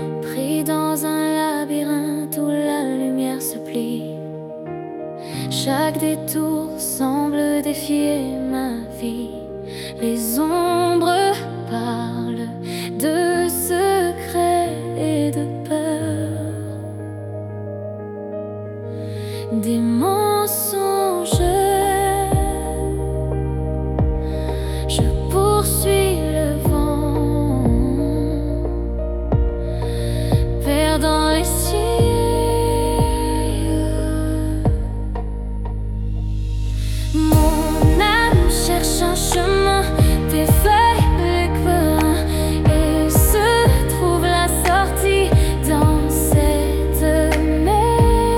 pris dans un labyrinthe où la lumière se plie. Chaque détour semble défier ma vie. Les ombres parlent de secrets et de peur, des mensonges. Je poursuis le vent, perdant les cieux. Mon âme cherche un chemin, des feuilles, l'écrivain, et se trouve la sortie dans cette mer.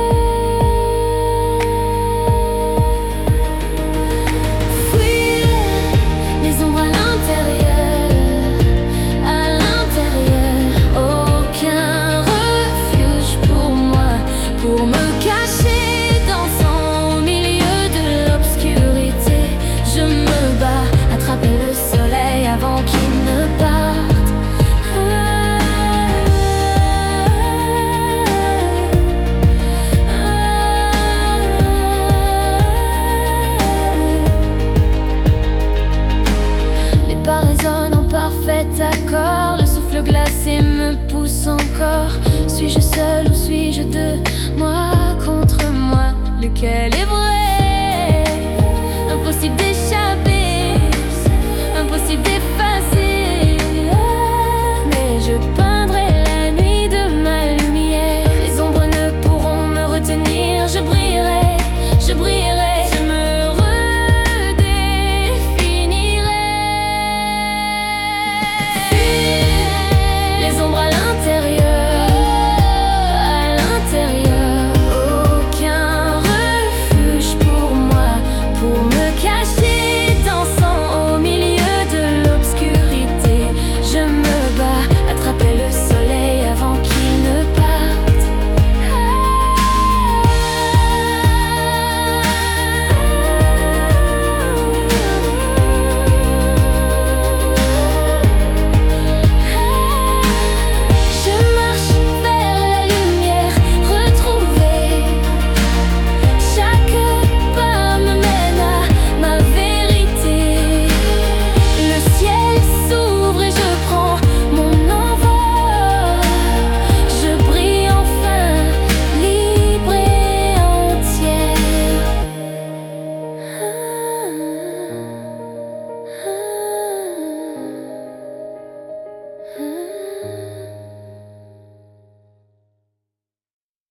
Fuir les ombres à l'intérieur, aucun refuge pour moi, pour me cacher. Le soleil avant qu'il ne parte. Les pas résonnent en parfait accord. Le souffle glacé me pousse encore. Suis-je seul ou suis-je deux? Moi contre moi, lequel est vrai?